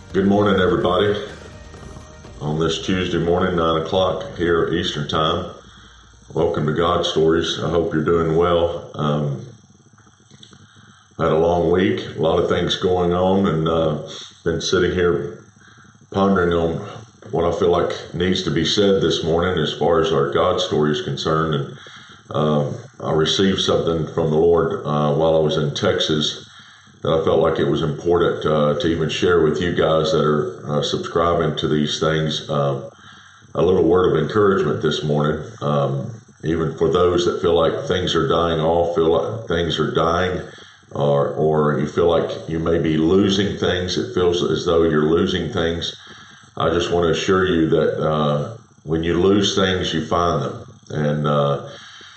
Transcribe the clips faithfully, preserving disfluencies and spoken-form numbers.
Good morning, everybody. On this Tuesday morning, nine o'clock here Eastern Time. Welcome to God Stories. I hope you're doing well. Um, had a long week, a lot of things going on, and uh, been sitting here pondering on what I feel like needs to be said this morning as far as our God story is concerned. And uh, I received something from the Lord uh, while I was in Texas that I felt like it was important uh, to even share with you guys that are uh, subscribing to these things. Uh, a little word of encouragement this morning, um, even for those that feel like things are dying off, feel like things are dying, or or you feel like you may be losing things. It feels as though you're losing things. I just want to assure you that uh, when you lose things, you find them. And uh,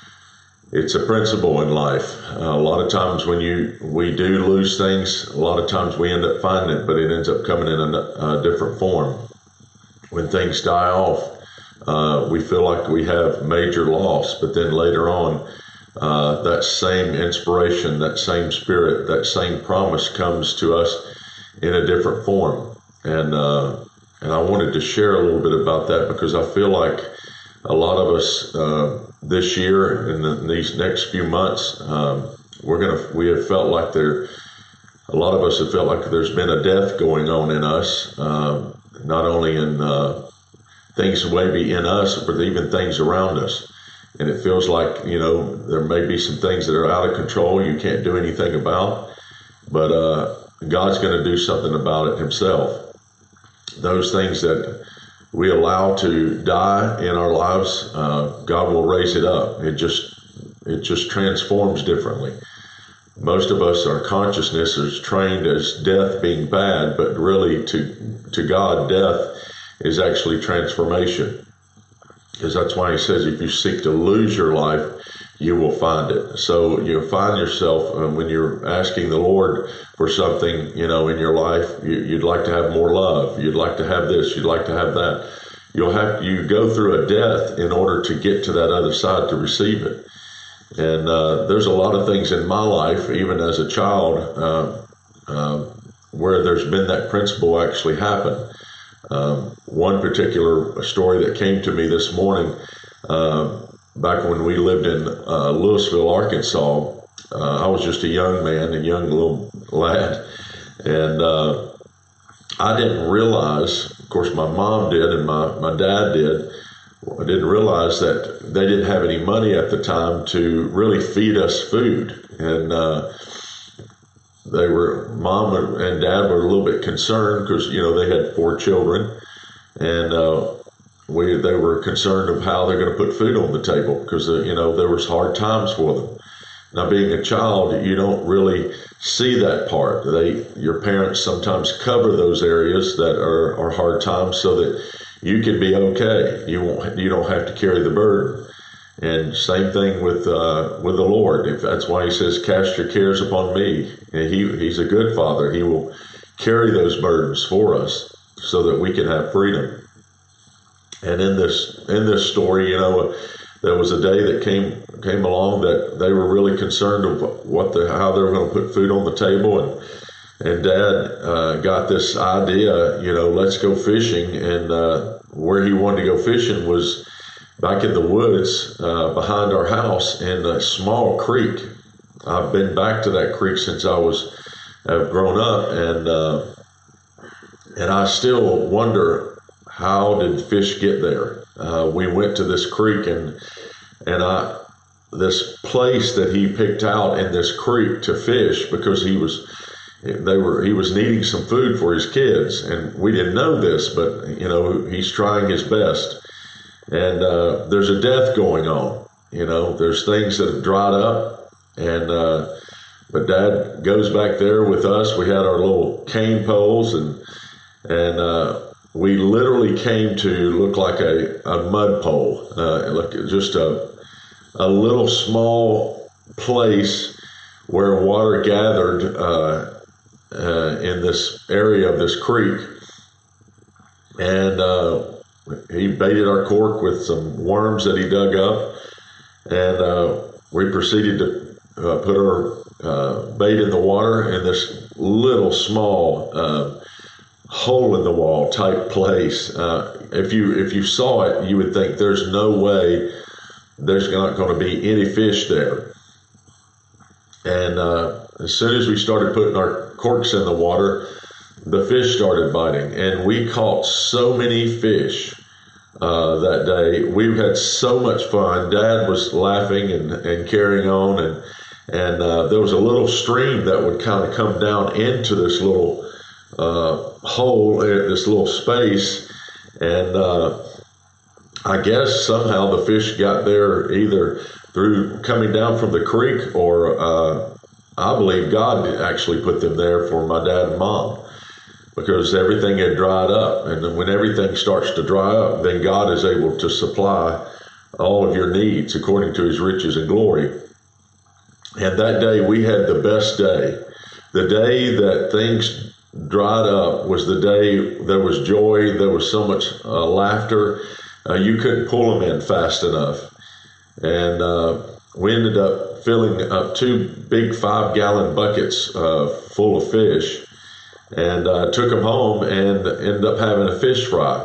it's a principle in life. Uh, a lot of times when you we do lose things, a lot of times we end up finding it, but it ends up coming in a, a different form. When things die off, uh, we feel like we have major loss, but then later on, uh, that same inspiration, that same spirit, that same promise comes to us in a different form. And uh, and I wanted to share a little bit about that because I feel like a lot of us uh, this year and in the, these next few months, um, we're gonna we have felt like there. A lot of us have felt like there's been a death going on in us, uh, not only in uh, things maybe in us, but even things around us. And it feels like, you know, there may be some things that are out of control you can't do anything about, but uh, God's going to do something about it himself. Those things that we allow to die in our lives, uh, God will raise it up. It just it just transforms differently. Most of us, our consciousness is trained as death being bad, but really to to God, death is actually transformation. Because that's why he says, if you seek to lose your life, you will find it. So you'll find yourself, um, when you're asking the Lord for something, you know, in your life, you, you'd like to have more love. You'd like to have this. You'd like to have that. You'll have, you go through a death in order to get to that other side to receive it. And uh, there's a lot of things in my life, even as a child, uh, uh, where there's been that principle actually happen. Um, one particular story that came to me this morning, uh, back when we lived in uh, Louisville, Arkansas, uh, I was just a young man, a young little lad, and uh, I didn't realize, of course my mom did and my, my dad did, I didn't realize that they didn't have any money at the time to really feed us food. And uh, they were, mom and dad were a little bit concerned because, you know, they had four children, and uh, we they were concerned of how they're going to put food on the table because, uh, you know, there was hard times for them. Now, being a child, you don't really see that part. They, your parents sometimes cover those areas that are, are hard times so that you can be okay. You won't, you don't have to carry the burden. And same thing with uh, with the Lord. If that's why he says, "Cast your cares upon me." And he he's a good father. He will carry those burdens for us so that we can have freedom. And in this in this story, you know, there was a day that came came along that they were really concerned of what the how they were going to put food on the table, and and Dad uh, got this idea, you know, let's go fishing. And uh, where he wanted to go fishing was back in the woods uh, behind our house in a small creek. I've been back to that creek since I was have grown up, and uh, and I still wonder, how did fish get there? Uh, we went to this creek, and and I this place that he picked out in this creek to fish because he was they were he was needing some food for his kids, and we didn't know this, but you know, he's trying his best. And uh, there's a death going on. You know, there's things that have dried up, and uh, but Dad goes back there with us. We had our little cane poles, and and uh, we literally came to look like a, a mud pole, uh, look just a a little small place where water gathered uh, uh, in this area of this creek, and uh, he baited our cork with some worms that he dug up, and uh, we proceeded to uh, put our uh, bait in the water in this little small uh, hole in the wall type place. Uh, if you if you saw it, you would think there's no way there's not going to be any fish there. And uh, as soon as we started putting our corks in the water, the fish started biting, and we caught so many fish uh, that day. We had so much fun. Dad was laughing and, and carrying on, and and uh, there was a little stream that would kind of come down into this little uh, hole, in this little space, and uh, I guess somehow the fish got there either through coming down from the creek, or uh, I believe God actually put them there for my dad and mom, because everything had dried up. And then when everything starts to dry up, then God is able to supply all of your needs according to his riches and glory. And that day we had the best day. The day that things dried up was the day there was joy, there was so much uh, laughter, uh, you couldn't pull them in fast enough. And uh, we ended up filling up two big five-gallon buckets uh, full of fish, and uh, took them home and ended up having a fish fry.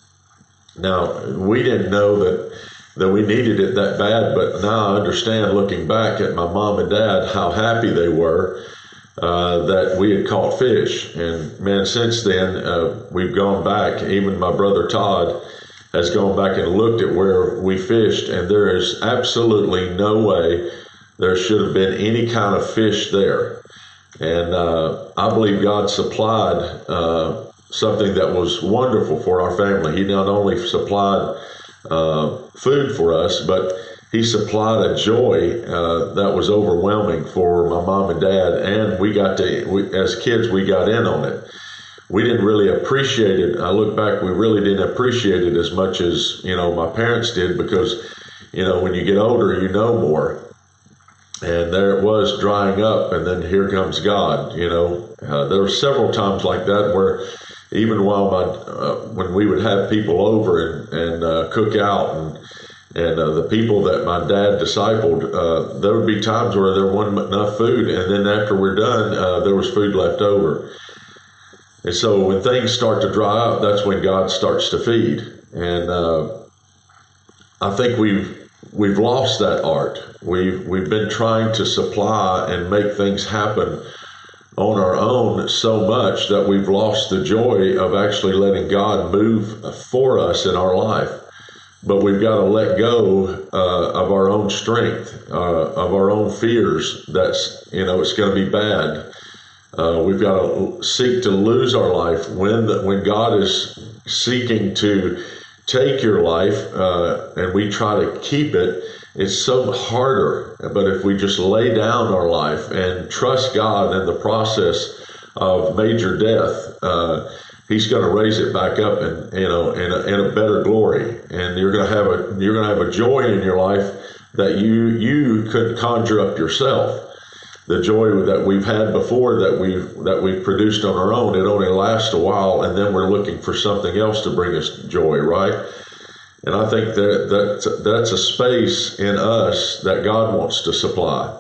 Now, we didn't know that that we needed it that bad, but now I understand, looking back at my mom and dad, how happy they were uh, that we had caught fish. And man, since then, uh, we've gone back. Even my brother Todd has gone back and looked at where we fished, and there is absolutely no way there should have been any kind of fish there. And uh, I believe God supplied uh, something that was wonderful for our family. He not only supplied uh, food for us, but he supplied a joy uh, that was overwhelming for my mom and dad. And we got to, we, as kids, we got in on it. We didn't really appreciate it. I look back, we really didn't appreciate it as much as, you know, my parents did, because, you know, when you get older, you know more. And there it was, drying up, and then here comes God. You know, uh, there were several times like that where, even while my uh, when we would have people over and and uh, cook out, and and uh, the people that my dad discipled, uh, there would be times where there wasn't enough food, and then after we're done, uh, there was food left over. And so when things start to dry up, that's when God starts to feed. And uh, I think we've we've lost that art. We've we've been trying to supply and make things happen on our own so much that we've lost the joy of actually letting God move for us in our life. But we've got to let go uh, of our own strength, uh, of our own fears. That's, you know, it's going to be bad. Uh, we've got to seek to lose our life when the, when God is seeking to take your life, uh, and we try to keep it. It's so harder. But if we just lay down our life and trust God in the process of major death, uh, He's going to raise it back up, and you know, in a, in a better glory. And you're going to have a you're going to have a joy in your life that you you couldn't conjure up yourself. The joy that we've had before, that we've that we've produced on our own, it only lasts a while, and then we're looking for something else to bring us joy, right? And I think that, that that's a space in us that God wants to supply.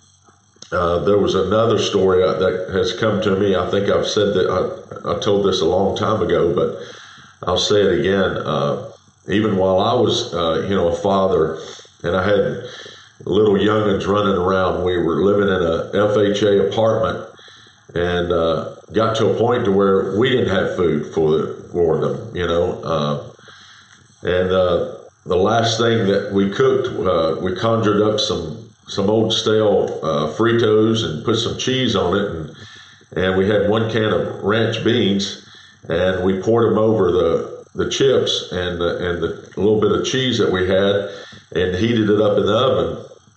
Uh, there was another story that has come to me. I think I've said that, I, I told this a long time ago, but I'll say it again. Uh, even while I was, uh, you know, a father, and I had little youngins running around, we were living in a F H A apartment, and uh, got to a point to where we didn't have food for, the, for them, you know. Uh, And uh, the last thing that we cooked, uh, we conjured up some some old stale uh, Fritos and put some cheese on it, and and we had one can of ranch beans, and we poured them over the the chips and the, and the little bit of cheese that we had, and heated it up in the oven,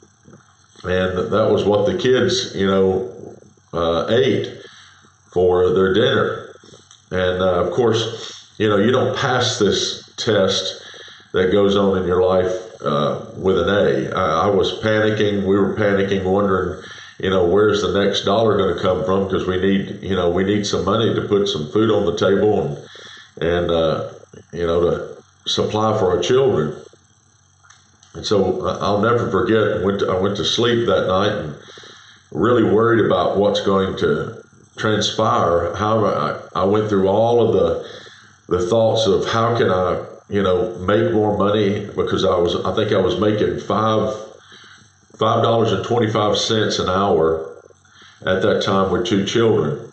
and that was what the kids, you know, uh, ate for their dinner. And uh, of course, you know, you don't pass this test that goes on in your life uh, with an A. I, I was panicking. We were panicking, wondering, you know, where's the next dollar going to come from? Because we need, you know, we need some money to put some food on the table, and and uh, you know, to supply for our children. And so I'll never forget. I went to, I went to sleep that night and really worried about what's going to transpire. However, I, I went through all of the the thoughts of how can I, you know, make more money, because I was, I think I was making five, five dollars and twenty-five cents an hour at that time with two children.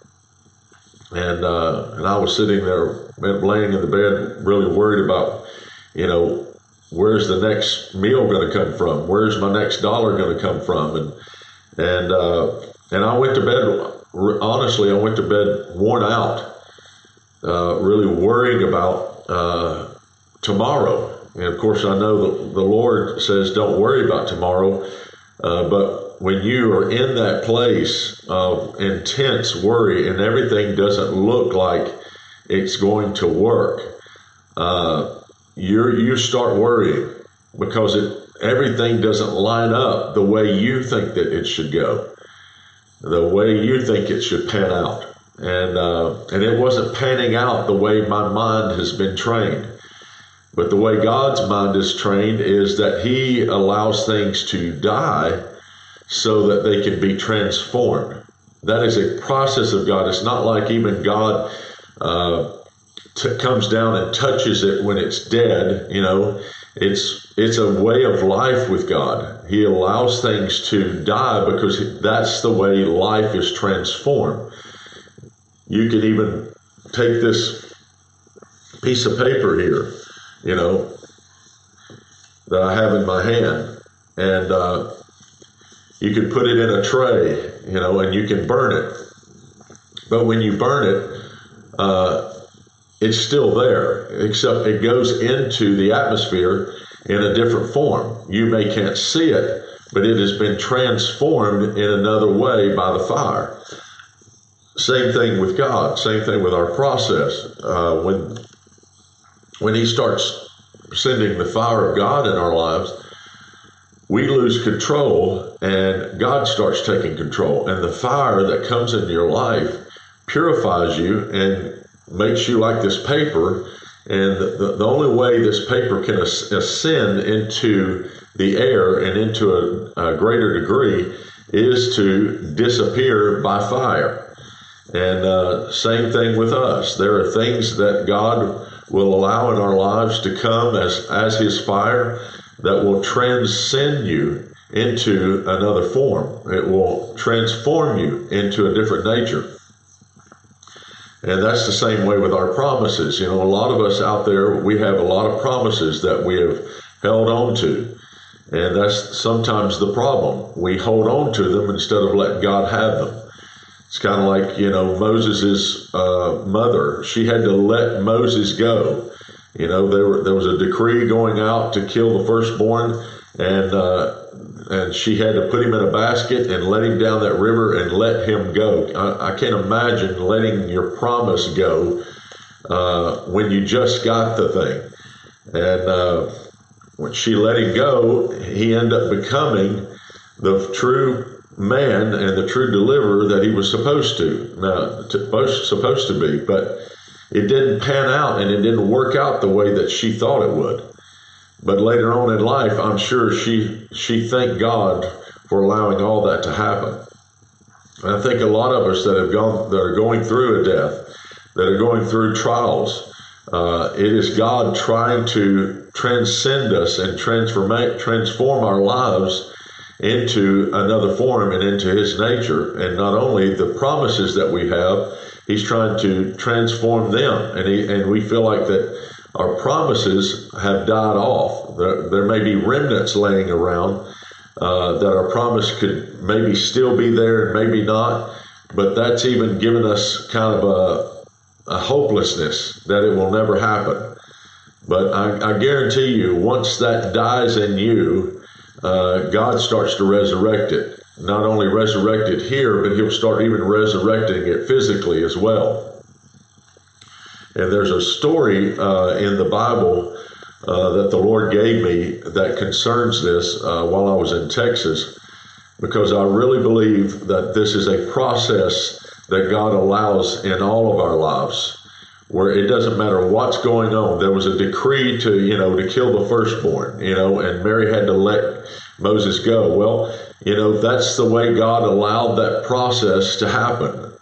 And, uh, and I was sitting there laying in the bed, really worried about, you know, where's the next meal going to come from? Where's my next dollar going to come from? And, and, uh, and I went to bed, honestly, I went to bed worn out, uh, really worrying about, uh, tomorrow. And of course, I know that the Lord says, don't worry about tomorrow. Uh, but when you are in that place of intense worry and everything doesn't look like it's going to work, uh, you you start worrying, because it everything doesn't line up the way you think that it should go, the way you think it should pan out. And uh, and it wasn't panning out the way my mind has been trained. But the way God's mind is trained is that He allows things to die so that they can be transformed. That is a process of God. It's not like even God uh, t- comes down and touches it when it's dead. You know, it's it's a way of life with God. He allows things to die because that's the way life is transformed. You can even take this piece of paper here, you know, that I have in my hand, and uh, you can put it in a tray, you know, and you can burn it. But when you burn it, uh, it's still there, except it goes into the atmosphere in a different form. You may can't see it, but it has been transformed in another way by the fire. Same thing with God, same thing with our process. Uh, when when He starts sending the fire of God in our lives, we lose control and God starts taking control. And the fire that comes into your life purifies you and makes you like this paper. And the, the only way this paper can as- ascend into the air and into a, a greater degree is to disappear by fire. And uh, same thing with us. There are things that God will allow in our lives to come as, as His fire that will transcend you into another form. It will transform you into a different nature. And that's the same way with our promises. You know, a lot of us out there, we have a lot of promises that we have held on to. And that's sometimes the problem. We hold on to them instead of letting God have them. It's kind of like, you know, Moses' uh, mother. She had to let Moses go. You know, there were, there was a decree going out to kill the firstborn, and uh, and she had to put him in a basket and let him down that river and let him go. I, I can't imagine letting your promise go uh, when you just got the thing. And uh, when she let him go, he ended up becoming the true man and the true deliverer that he was supposed to, now, to, supposed to be. But it didn't pan out, and it didn't work out the way that she thought it would. But later on in life, I'm sure she she thanked God for allowing all that to happen. And I think a lot of us that have gone, that are going through a death, that are going through trials, uh, it is God trying to transcend us and transform transform our lives into another form and into His nature. And not only the promises that we have, He's trying to transform them. And he, and we feel like that our promises have died off. There, there may be remnants laying around uh, that our promise could maybe still be there and maybe not. But that's even given us kind of a, a hopelessness that it will never happen. But I, I guarantee you, once that dies in you, uh, God starts to resurrect it. Not only resurrect it here, but He'll start even resurrecting it physically as well. And there's a story uh, in the Bible uh, that the Lord gave me that concerns this uh, while I was in Texas, because I really believe that this is a process that God allows in all of our lives, where it doesn't matter what's going on. There was a decree to, you know, to kill the firstborn, you know, and Mary had to let Moses go. Well, you know, that's the way God allowed that process to happen.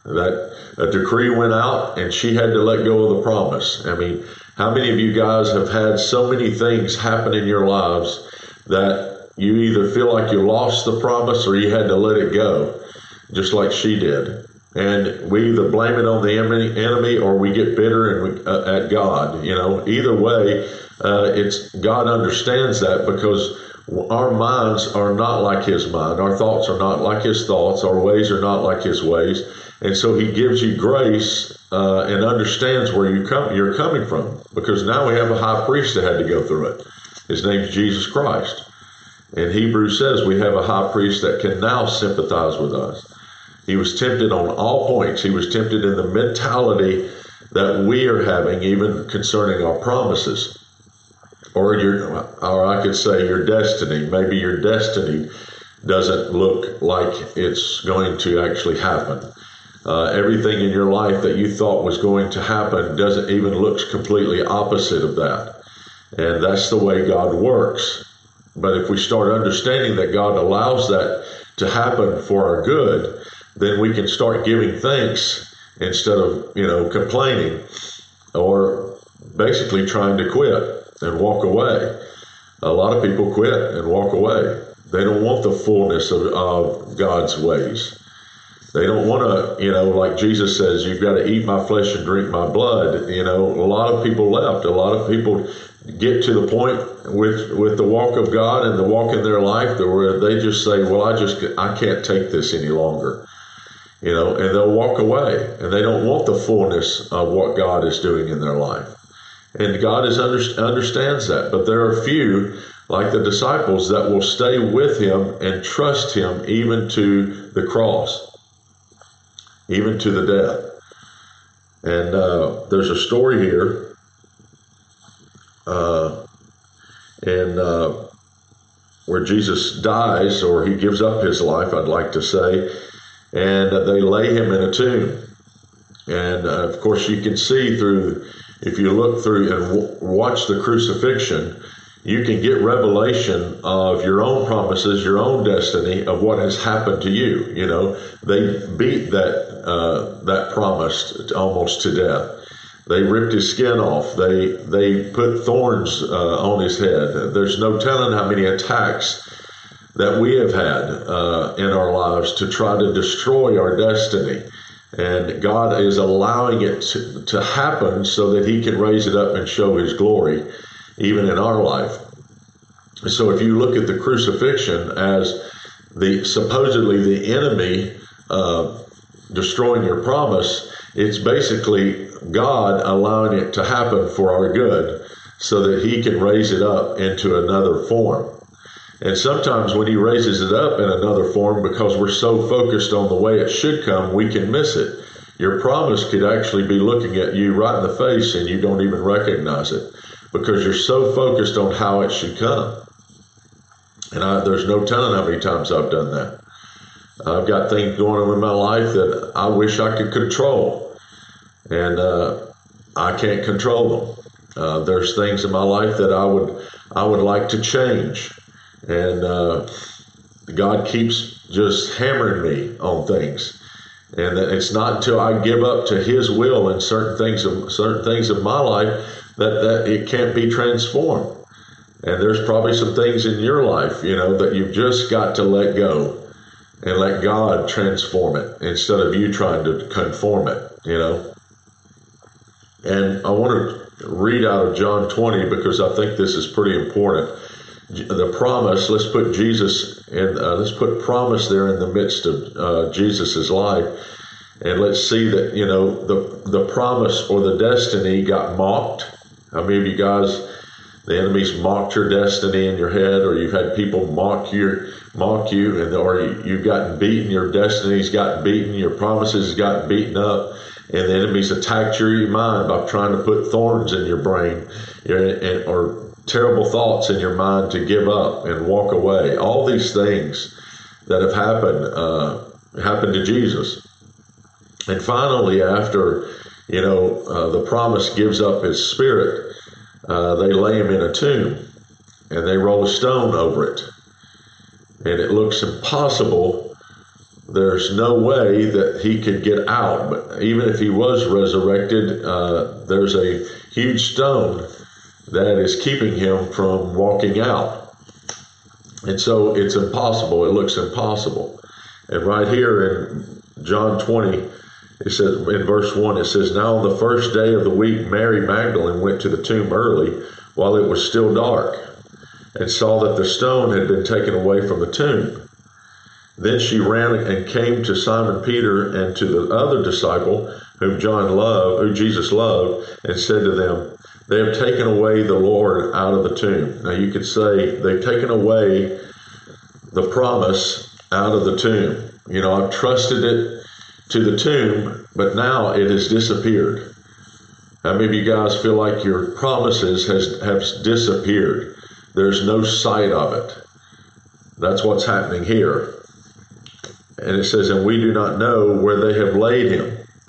That a decree went out and she had to let go of the promise. I mean, how many of you guys have had so many things happen in your lives that you either feel like you lost the promise or you had to let it go, just like she did? And we either blame it on the enemy or we get bitter and we, uh, at God. You know, either way, uh, it's God understands that, because our minds are not like his mind. Our thoughts are not like his thoughts. Our ways are not like his ways. And so he gives you grace uh, and understands where you come, you're coming from, because now we have a high priest that had to go through it. His name's Jesus Christ. And Hebrews says we have a high priest that can now sympathize with us. He was tempted on all points. He was tempted in the mentality that we are having, even concerning our promises. Or your, or I could say your destiny. Maybe your destiny doesn't look like it's going to actually happen. Uh, everything in your life that you thought was going to happen doesn't even looks completely opposite of that. And that's the way God works. But if we start understanding that God allows that to happen for our good, then we can start giving thanks instead of, you know, complaining or basically trying to quit and walk away. A lot of people quit and walk away. They don't want the fullness of, of God's ways. They don't want to, you know, like Jesus says, you've got to eat my flesh and drink my blood. You know, a lot of people left. A lot of people get to the point with with the walk of God and the walk in their life where they just say, well, I just, I can't take this any longer. You know, and they'll walk away, and they don't want the fullness of what God is doing in their life. And God is under, understands that. But there are few, like the disciples, that will stay with him and trust him even to the cross, even to the death. And uh, there's a story here, uh, and uh, where Jesus dies, or he gives up his life, I'd like to say, and they lay him in a tomb. And uh, of course, you can see through, if you look through and w- watch the crucifixion, you can get revelation of your own promises, your own destiny, of what has happened to you. You know, they beat that uh, that promise almost to death. They ripped his skin off. They they put thorns uh, on his head. There's no telling how many attacks that we have had uh, in our lives to try to destroy our destiny. And God is allowing it to, to happen so that he can raise it up and show his glory, even in our life. So if you look at the crucifixion as the supposedly the enemy uh, destroying your promise, it's basically God allowing it to happen for our good so that he can raise it up into another form. And sometimes when he raises it up in another form, because we're so focused on the way it should come, we can miss it. Your promise could actually be looking at you right in the face and you don't even recognize it, because you're so focused on how it should come. And I, there's no telling how many times I've done that. I've got things going on in my life that I wish I could control, and uh, I can't control them. Uh, there's things in my life that I would I would like to change, and uh, God keeps just hammering me on things. And it's not until I give up to his will in certain things of certain things of my life that, that it can't be transformed. And there's probably some things in your life, you know, that you've just got to let go and let God transform it instead of you trying to conform it, you know. And I want to read out of John twenty, because I think this is pretty important. The promise, let's put Jesus in, uh, let's put promise there in the midst of uh, Jesus's life. And let's see that, you know, the, the promise or the destiny got mocked. How many of you guys, the enemy's mocked your destiny in your head, or you've had people mock your, mock you, and or you've gotten beaten, your destiny's gotten beaten, your promises has gotten beaten up, and the enemy's attacked your mind by trying to put thorns in your brain, and, or terrible thoughts in your mind to give up and walk away. All these things that have happened uh, happened to Jesus. And finally, after, you know, uh, the promise gives up his spirit, uh, they lay him in a tomb and they roll a stone over it. And it looks impossible there's no way that he could get out. But even if he was resurrected, uh, there's a huge stone that is keeping him from walking out. And so it's impossible. It looks impossible. And right here in John twenty, it says in verse one, it says, "Now on the first day of the week, Mary Magdalene went to the tomb early while it was still dark and saw that the stone had been taken away from the tomb. Then she ran and came to Simon Peter and to the other disciple whom John loved, who Jesus loved, and said to them, 'They have taken away the Lord out of the tomb.'" Now you could say they've taken away the promise out of the tomb. You know, I've trusted it to the tomb, but now it has disappeared. How many of you guys feel like your promises has have disappeared? There's no sight of it. That's what's happening here. And it says, "And we do not know where they have laid him."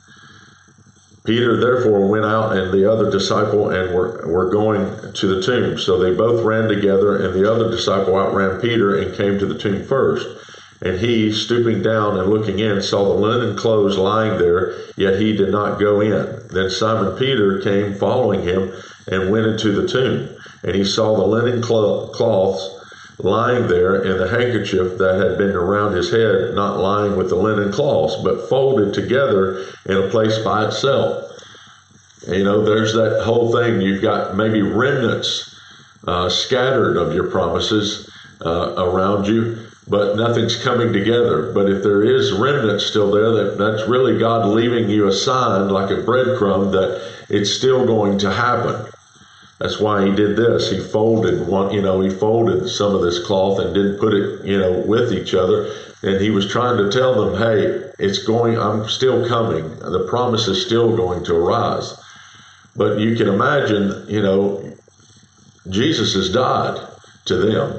Peter therefore went out and the other disciple and were, were going to the tomb. So they both ran together, and the other disciple outran Peter and came to the tomb first. And he, stooping down and looking in, saw the linen clothes lying there, yet he did not go in. Then Simon Peter came following him and went into the tomb. And he saw the linen cloths lying there, and the handkerchief that had been around his head, not lying with the linen cloths, but folded together in a place by itself. And, you know, there's that whole thing. You've got maybe remnants uh, scattered of your promises uh, around you, but nothing's coming together. But if there is remnants still there, that, that's really God leaving you a sign, like a breadcrumb, that it's still going to happen. That's why he did this. He folded one, you know, he folded some of this cloth and didn't put it, you know, with each other. And he was trying to tell them, hey, it's going, I'm still coming. The promise is still going to arise. But you can imagine, you know, Jesus has died to them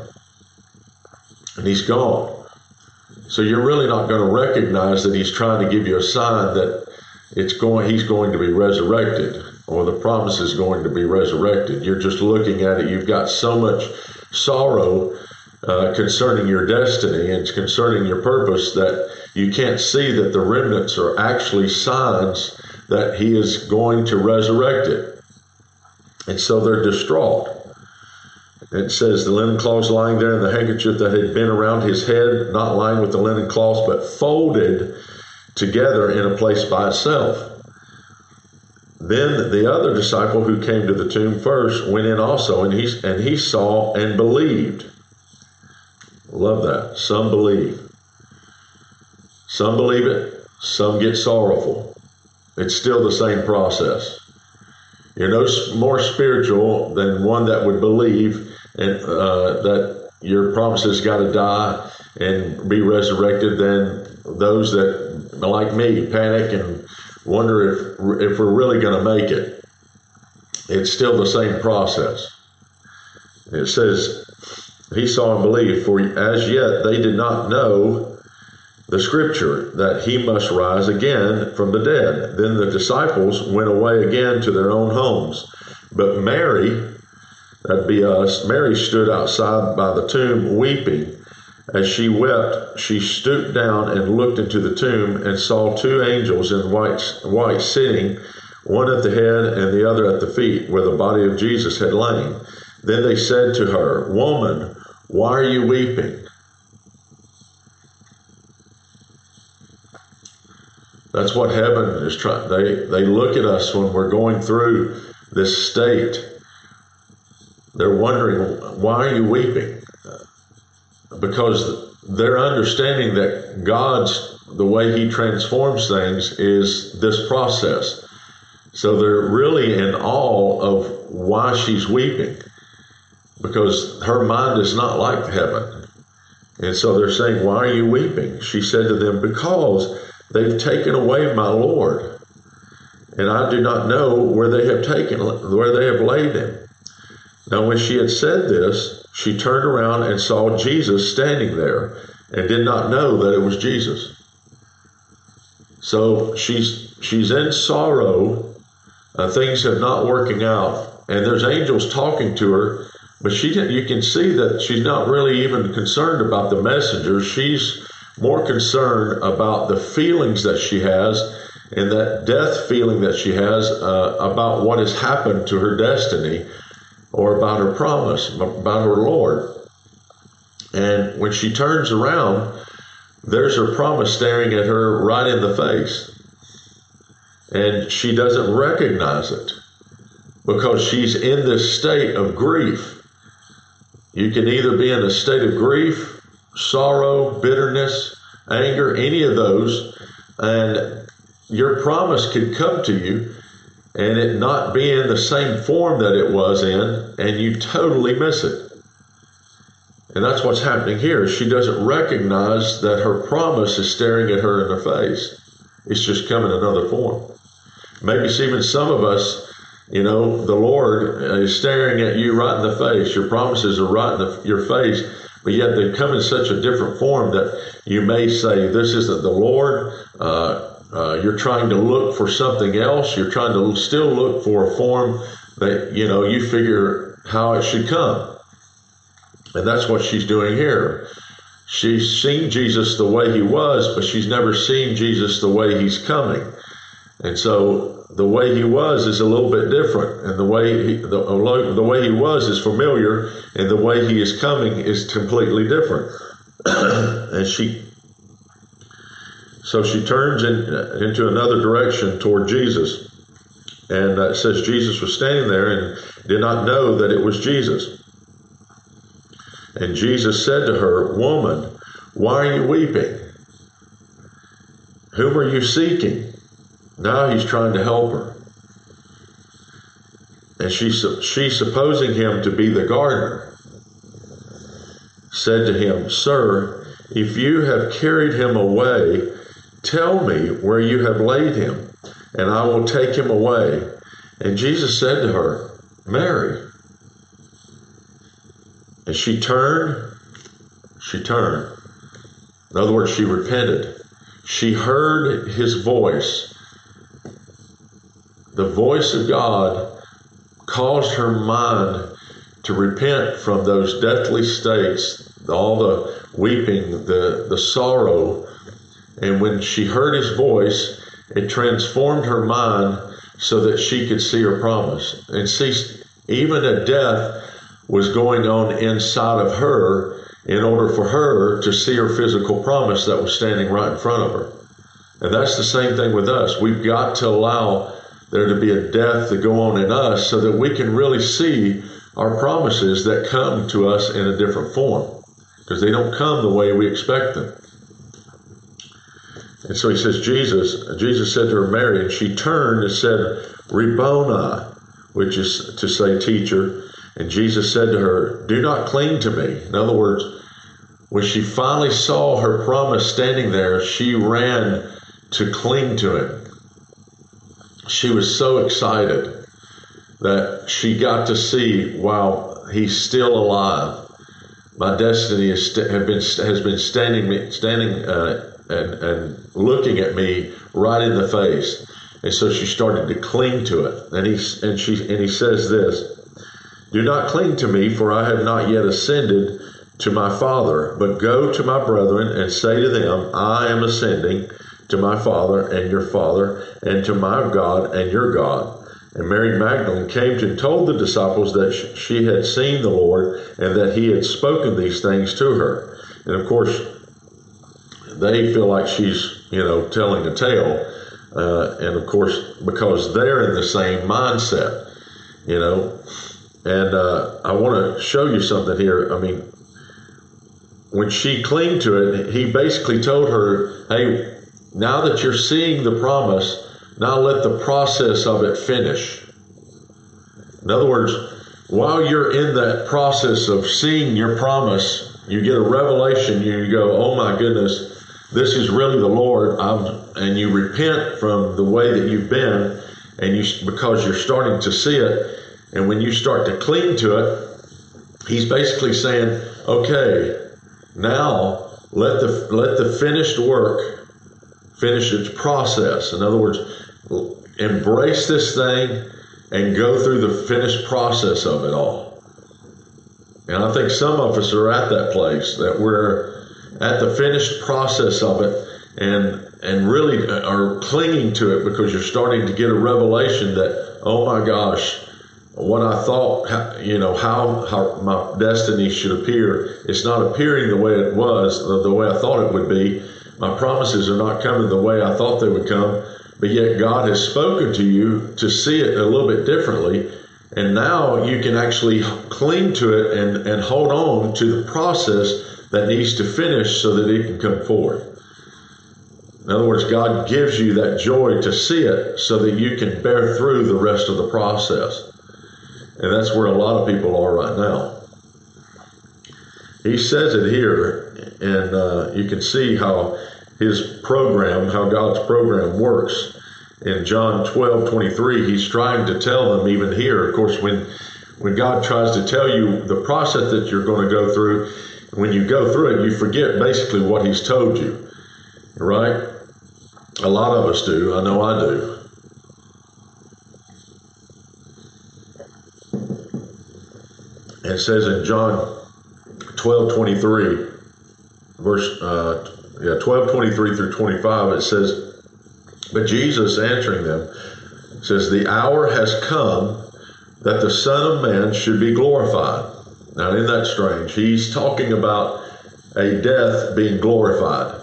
and he's gone. So you're really not going to recognize that he's trying to give you a sign that it's going, he's going to be resurrected, or the promise is going to be resurrected. You're just looking at it. You've got so much sorrow uh, concerning your destiny and concerning your purpose that you can't see that the remnants are actually signs that he is going to resurrect it. And so they're distraught. It says the linen cloths lying there, and the handkerchief that had been around his head, not lying with the linen cloths, but folded together in a place by itself. Then the other disciple who came to the tomb first went in also, and he, and he saw and believed. Love that. Some believe. Some believe it. Some get sorrowful. It's still the same process. You're no more spiritual than one that would believe and uh, that your promises got to die and be resurrected than those that, like me, panic and wonder if if we're really going to make it. It's still the same process. It says, he saw and believed, for as yet they did not know the scripture that he must rise again from the dead. Then the disciples went away again to their own homes. But Mary, that'd be us, Mary stood outside by the tomb weeping. As she wept, she stooped down and looked into the tomb and saw two angels in white, white sitting, one at the head and the other at the feet, where the body of Jesus had lain. Then they said to her, "Woman, why are you weeping?" That's what heaven is trying. They, they look at us when we're going through this state. They're wondering, why are you weeping? Because they're understanding that God's, the way he transforms things is this process. So they're really in awe of why she's weeping, because her mind is not like heaven. And so they're saying, "Why are you weeping?" She said to them, "Because they've taken away my Lord, and I do not know where they have taken, where they have laid him." Now when she had said this, she turned around and saw Jesus standing there, and did not know that it was Jesus. So she's she's in sorrow. Uh, things have not working out, and there's angels talking to her, but she you can see that she's not really even concerned about the messenger. She's more concerned about the feelings that she has and that death feeling that she has uh, about what has happened to her destiny or about her promise, about her Lord. And when she turns around, there's her promise staring at her right in the face. And she doesn't recognize it because she's in this state of grief. You can either be in a state of grief, sorrow, bitterness, anger, any of those, and your promise could come to you and it not be in the same form that it was in, and you totally miss it. And that's what's happening here. She doesn't recognize that her promise is staring at her in the face. It's just come in another form. Maybe even some of us, you know, the Lord is staring at you right in the face. Your promises are right in the, your face, but yet they come in such a different form that you may say, this isn't the Lord. Uh, uh, you're trying to look for something else. You're trying to still look for a form that, you know, you figure how it should come. And that's what she's doing here. She's seen Jesus the way he was, but she's never seen Jesus the way he's coming. And so the way he was is a little bit different. And the way he, the, the way he was is familiar, and the way he is coming is completely different. And she, so she turns in, into another direction toward Jesus. And uh, it says Jesus was standing there and did not know that it was Jesus. And Jesus said to her, "Woman, why are you weeping? Whom are you seeking?" Now he's trying to help her. And she, she, supposing him to be the gardener, said to him, "Sir, if you have carried him away, tell me where you have laid him, and I will take him away." And Jesus said to her, "Mary." And she turned, she turned. In other words, she repented. She heard his voice. The voice of God caused her mind to repent from those deathly states, all the weeping, the, the sorrow. And when she heard his voice, it transformed her mind so that she could see her promise. And see, even a death was going on inside of her in order for her to see her physical promise that was standing right in front of her. And that's the same thing with us. We've got to allow there to be a death to go on in us so that we can really see our promises that come to us in a different form, because they don't come the way we expect them. And so he says, Jesus, Jesus said to her, "Mary," and she turned and said, "Rabboni," which is to say teacher. And Jesus said to her, "Do not cling to me." In other words, when she finally saw her promise standing there, she ran to cling to him. She was so excited that she got to see, wow, he's still alive. My destiny is st- have been has been standing standing uh, and, and looking at me right in the face. And so she started to cling to it. And he and she and he says this, "Do not cling to me, for I have not yet ascended to my Father, but go to my brethren and say to them, I am ascending to my Father and your Father, and to my God and your God." And Mary Magdalene came to and told the disciples that she had seen the Lord and that he had spoken these things to her. And of course, they feel like she's, you know, telling a tale. Uh, and of course, because they're in the same mindset, you know. And uh, I want to show you something here. I mean, when she clung to it, he basically told her, hey, now that you're seeing the promise, now let the process of it finish. In other words, while you're in that process of seeing your promise, you get a revelation, you go, oh my goodness, this is really the Lord, I'm, and you repent from the way that you've been, and you because you're starting to see it. And when you start to cling to it, he's basically saying, okay, now let the let the finished work finish its process. In other words, embrace this thing and go through the finished process of it all. And I think some of us are at that place that we're, at the finished process of it and and really are clinging to it because you're starting to get a revelation that, oh my gosh, what I thought, you know, how, how my destiny should appear, it's not appearing the way it was, the way I thought it would be. My promises are not coming the way I thought they would come, but yet God has spoken to you to see it a little bit differently. And now you can actually cling to it and, and hold on to the process that needs to finish so that it can come forward. In other words, God gives you that joy to see it so that you can bear through the rest of the process. And that's where a lot of people are right now. He says it here, and uh, you can see how his program, how God's program works. In John twelve twenty-three, he's trying to tell them even here. Of course, when when God tries to tell you the process that you're going to go through, when you go through it, you forget basically what he's told you, right? A lot of us do. I know I do. And it says in John twelve twenty-three, verse uh, yeah twelve twenty-three through twenty-five, it says, but Jesus answering them says, the hour has come that the Son of Man should be glorified. Now, isn't that strange? He's talking about a death being glorified.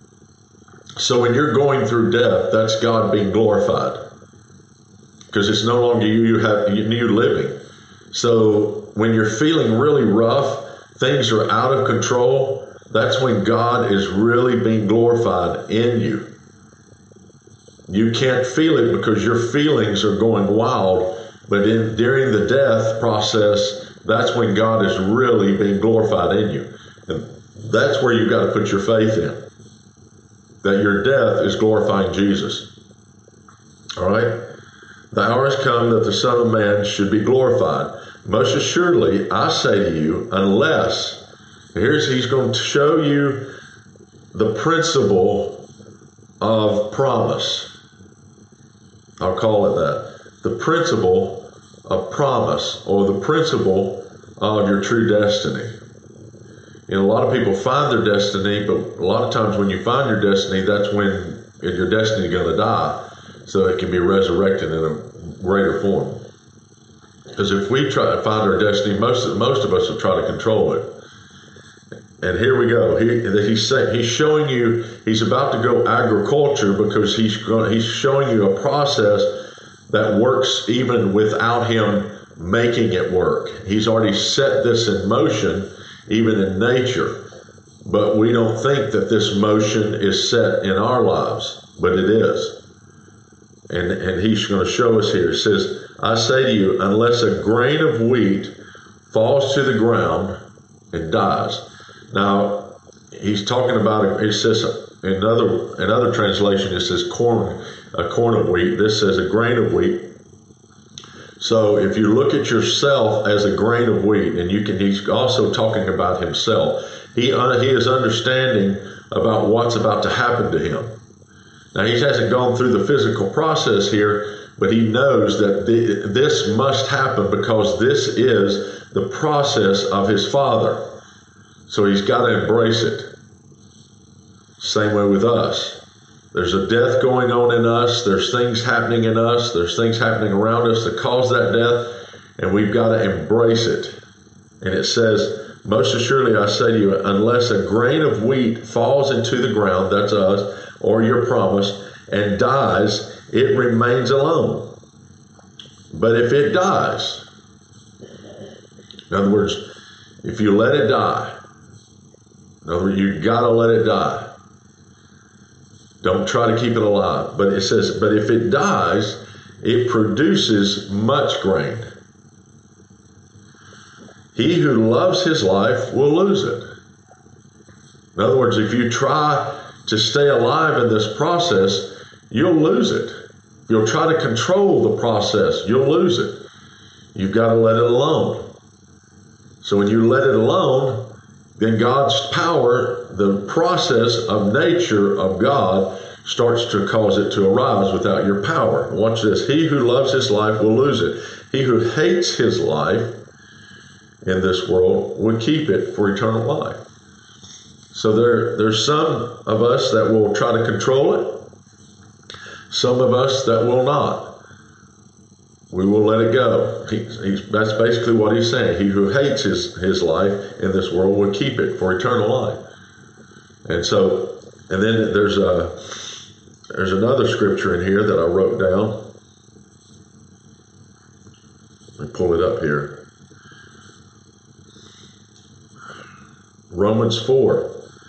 So when you're going through death, that's God being glorified, because it's no longer you, you have you living. So when you're feeling really rough, things are out of control, that's when God is really being glorified in you. You can't feel it because your feelings are going wild, but in during the death process, that's when God is really being glorified in you. And that's where you've got to put your faith in, that your death is glorifying Jesus. All right? The hour has come that the Son of Man should be glorified. Most assuredly, I say to you, unless, here's, he's going to show you the principle of promise. I'll call it that. The principle of promise, or the principle of your true destiny. You know, a lot of people find their destiny, but a lot of times when you find your destiny, that's when your destiny is going to die, so it can be resurrected in a greater form. Because if we try to find our destiny, most of, most of us will try to control it. And here we go. He, he's saying, he's showing you, he's about to go agriculture because he's going, he's showing you a process that works even without him making it work. He's already set this in motion, even in nature. But we don't think that this motion is set in our lives, but it is. And, and he's going to show us here. It says, I say to you, unless a grain of wheat falls to the ground and dies. Now, he's talking about, it says, in other, in other translation, it says corn, a corn of wheat. This says a grain of wheat. So if you look at yourself as a grain of wheat, and you can, he's also talking about himself. He, uh, he is understanding about what's about to happen to him. Now, he hasn't gone through the physical process here, but he knows that the, this must happen because this is the process of his Father. So he's got to embrace it. Same way with us. There's a death going on in us. There's things happening in us. There's things happening around us that cause that death, and we've got to embrace it. And it says, most assuredly I say to you, unless a grain of wheat falls into the ground, that's us, or your promise, and dies, it remains alone. But if it dies, in other words, if you let it die, in other words, you gotta let it die. Don't try to keep it alive. But it says, but if it dies, it produces much grain. He who loves his life will lose it. In other words, if you try to stay alive in this process, you'll lose it. If you'll try to control the process, you'll lose it. You've got to let it alone. So when you let it alone, then God's power, the process of nature of God, starts to cause it to arise without your power. Watch this. He who loves his life will lose it. He who hates his life in this world will keep it for eternal life. So there, there's some of us that will try to control it, some of us that will not. We will let it go. He, he's, that's basically what he's saying. He who hates his, his life in this world will keep it for eternal life. And so, and then there's a there's another scripture in here that I wrote down. Let me pull it up here. Romans four.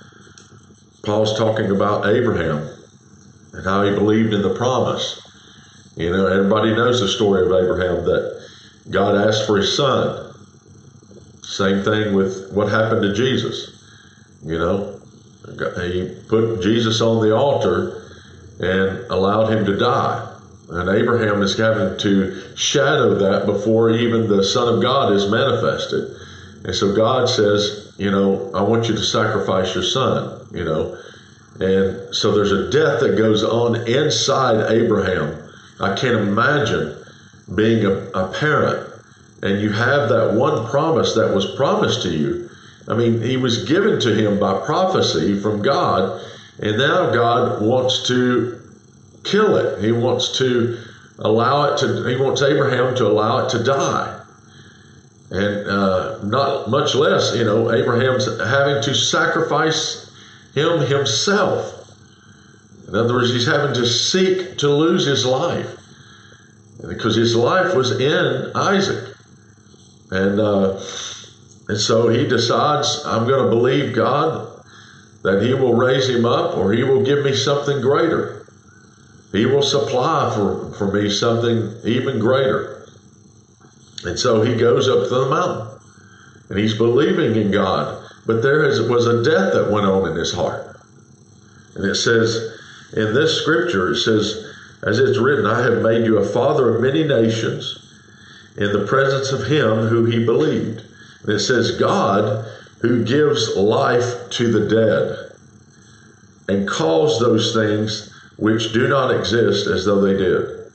Paul's talking about Abraham and how he believed in the promise. You know, everybody knows the story of Abraham, that God asked for his son. Same thing with what happened to Jesus. You know, he put Jesus on the altar and allowed him to die. And Abraham is having to shadow that before even the Son of God is manifested. And so God says, you know, I want you to sacrifice your son, you know. And so there's a death that goes on inside Abraham. I can't imagine being a, a parent and you have that one promise that was promised to you. I mean, he was given to him by prophecy from God, and now God wants to kill it. He wants to allow it to, he wants Abraham to allow it to die. And uh, not much less, you know, Abraham's having to sacrifice him himself. In other words, he's having to seek to lose his life because his life was in Isaac. And, uh, and so he decides, I'm going to believe God that he will raise him up, or he will give me something greater. He will supply for, for me something even greater. And so he goes up to the mountain and he's believing in God. But there is, was a death that went on in his heart. And it says, in this scripture, it says, as it's written, I have made you a father of many nations in the presence of him who he believed. And it says, God who gives life to the dead and calls those things which do not exist as though they did.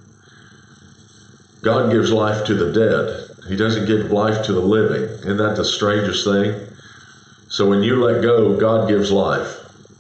God gives life to the dead. He doesn't give life to the living. Isn't that the strangest thing? So when you let go, God gives life.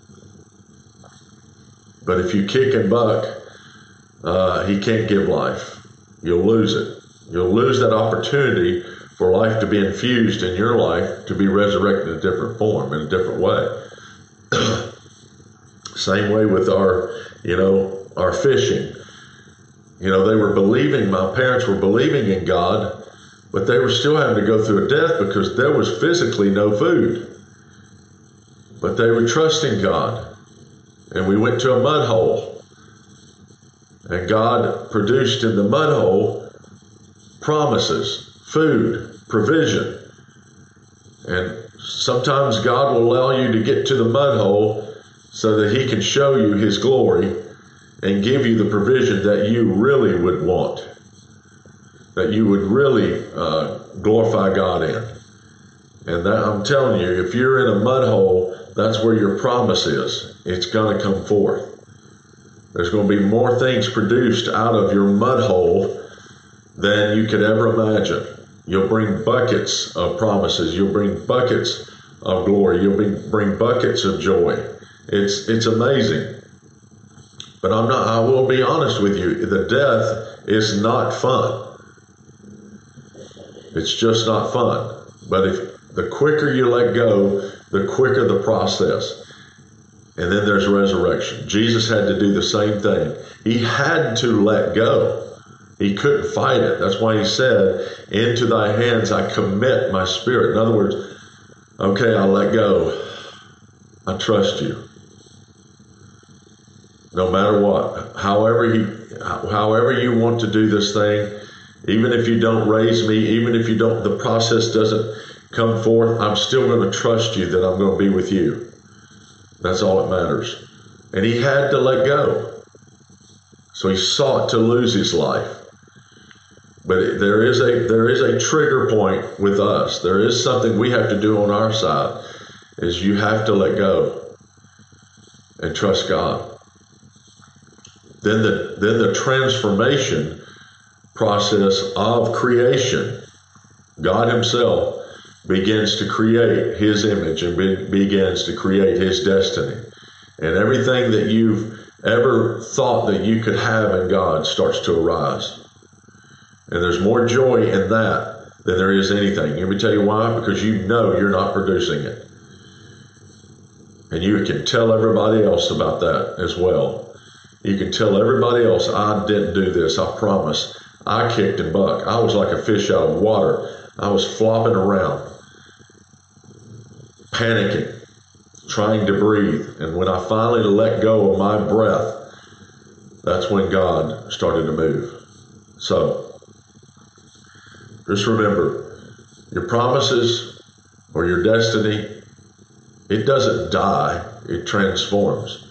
But if you kick and buck, uh, he can't give life. You'll lose it. You'll lose that opportunity for life to be infused in your life, to be resurrected in a different form, in a different way. Same way with our, you know, our fishing. You know, they were believing, my parents were believing in God, but they were still having to go through a death because there was physically no food. But they were trusting God. And we went to a mud hole. And God produced in the mud hole promises, food, provision. And sometimes God will allow you to get to the mud hole so that he can show you his glory and give you the provision that you really would want, that you would really uh, glorify God in. And that, I'm telling you, if you're in a mud hole, that's where your promise is. It's going to come forth. There's going to be more things produced out of your mud hole than you could ever imagine. You'll bring buckets of promises. You'll bring buckets of glory. You'll be, bring buckets of joy. It's it's amazing. But I'm not. I will be honest with you. The death is not fun. It's just not fun. But if the quicker you let go, the quicker the process. And then there's resurrection. Jesus had to do the same thing. He had to let go. He couldn't fight it. That's why he said, into thy hands I commit my spirit. In other words, okay, I let go. I trust you. No matter what. However he, however you want to do this thing, even if you don't raise me, even if you don't, the process doesn't come forth, I'm still going to trust you that I'm going to be with you. That's all that matters. And he had to let go. So he sought to lose his life. But there is a there is a trigger point with us. There is something we have to do on our side, is you have to let go and trust God. Then the then the transformation process of creation, God himself begins to create his image and be, begins to create his destiny. And everything that you've ever thought that you could have in God starts to arise. And there's more joy in that than there is anything. Let me tell you why. Because you know you're not producing it. And you can tell everybody else about that as well. You can tell everybody else, I didn't do this, I promise. I kicked and bucked. I was like a fish out of water. I was flopping around, panicking, trying to breathe. And when I finally let go of my breath, that's when God started to move. So, just remember, your promises or your destiny, it doesn't die, it transforms.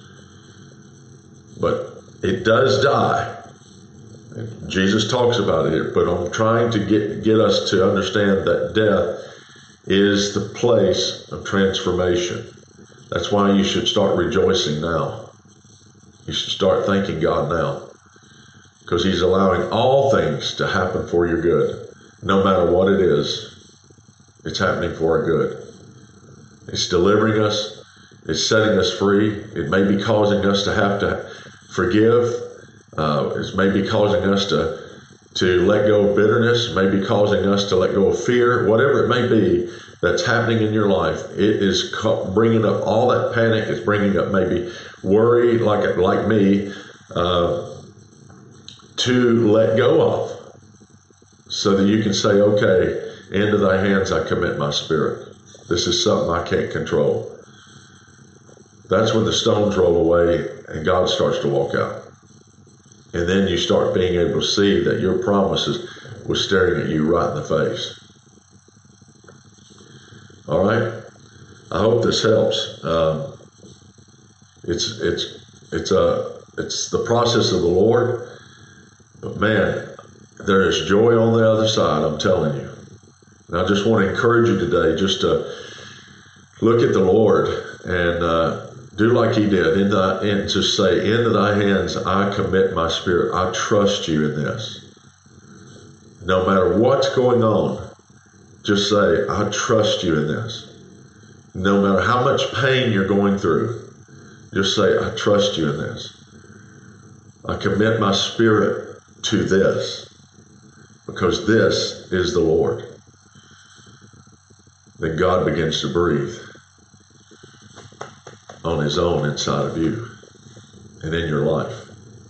But it does die. Jesus talks about it here, but I'm trying to get, get us to understand that death is the place of transformation. That's why you should start rejoicing now. You should start thanking God now, because he's allowing all things to happen for your good. No matter what it is, it's happening for our good. It's delivering us. It's setting us free. It may be causing us to have to forgive. Uh, it may be causing us to, to let go of bitterness. It may be causing us to let go of fear. Whatever it may be that's happening in your life, it is bringing up all that panic. It's bringing up maybe worry, like, like me, uh, to let go of. So that you can say, okay, into thy hands I commit my spirit. This is something I can't control. That's when the stones roll away and God starts to walk out. And then you start being able to see that your promises was staring at you right in the face. All right? I hope this helps. Um, it's it's it's a it's the process of the Lord, but man, there is joy on the other side, I'm telling you. And I just want to encourage you today just to look at the Lord and uh, do like he did, in the, and to say, into thy hands I commit my spirit. I trust you in this. No matter what's going on, just say, I trust you in this. No matter how much pain you're going through, just say, I trust you in this. I commit my spirit to this. Because this is the Lord. Then God begins to breathe on his own inside of you and in your life.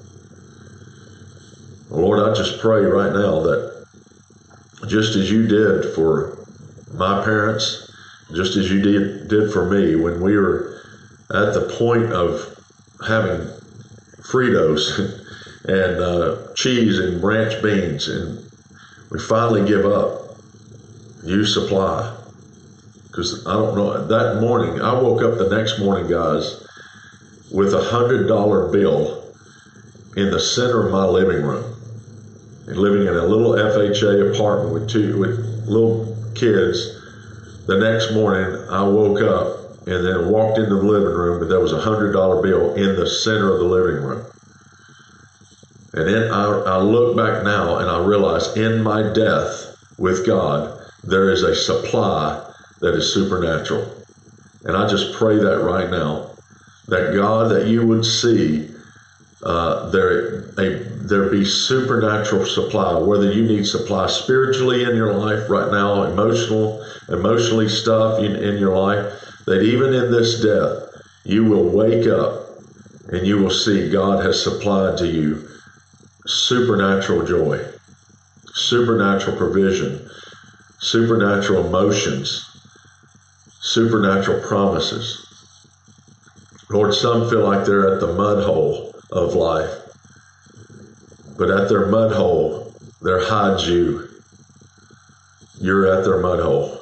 Lord, I just pray right now that just as you did for my parents, just as you did, did for me when we were at the point of having Fritos and uh, cheese and branch beans, and we finally give up. You supply. Because I don't know, that morning, I woke up the next morning, guys, with a hundred dollar bill in the center of my living room. And living in a little F H A apartment with two with little kids. The next morning, I woke up and then walked into the living room, but there was a hundred dollar bill in the center of the living room. And then I, I look back now and I realize in my death with God, there is a supply that is supernatural. And I just pray that right now, that God, that you would see uh, there, a, there be supernatural supply, whether you need supply spiritually in your life right now, emotional, emotionally stuff in, in your life, that even in this death, you will wake up and you will see God has supplied to you supernatural joy, supernatural provision, supernatural emotions, supernatural promises. Lord, some feel like they're at the mud hole of life, but at their mud hole, there hides you. You're at their mud hole.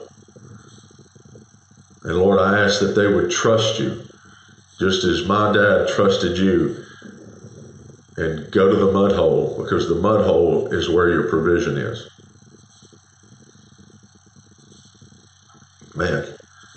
And Lord, I ask that they would trust you, just as my dad trusted you, and go to the mud hole, because the mud hole is where your provision is. Man,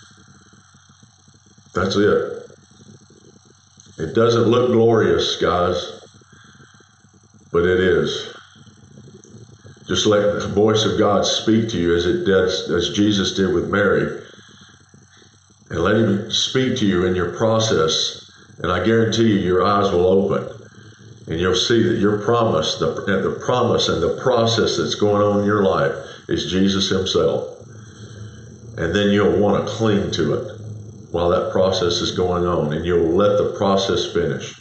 that's it. It doesn't look glorious, guys, but it is. Just let the voice of God speak to you as it did, as Jesus did with Mary. And let him speak to you in your process. And I guarantee you, your eyes will open. And you'll see that your promise, the, the promise and the process that's going on in your life is Jesus himself. And then you'll want to cling to it while that process is going on. And you'll let the process finish.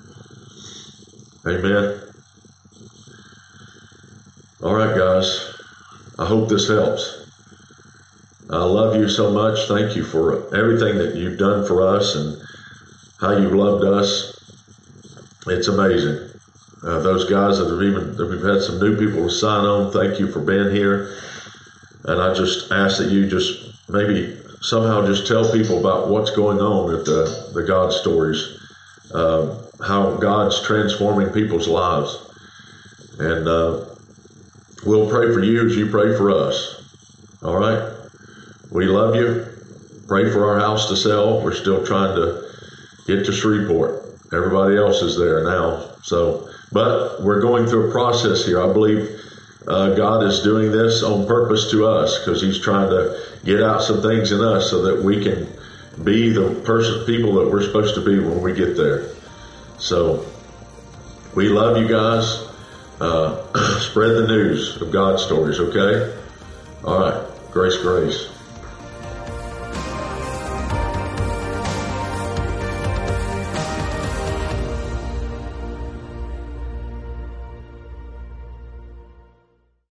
Amen. All right, guys. I hope this helps. I love you so much. Thank you for everything that you've done for us and how you've loved us. It's amazing. Uh, those guys that have even, that we've had some new people to sign on, thank you for being here. And I just ask that you just maybe somehow just tell people about what's going on at the, the God Stories, uh, how God's transforming people's lives. And uh, we'll pray for you as you pray for us. All right? We love you. Pray for our house to sell. We're still trying to get to Shreveport. Everybody else is there now. So, but we're going through a process here. I believe uh, God is doing this on purpose to us because he's trying to get out some things in us so that we can be the person, people that we're supposed to be when we get there. So we love you guys. Uh, spread the news of God Stories, okay? All right. Grace, grace.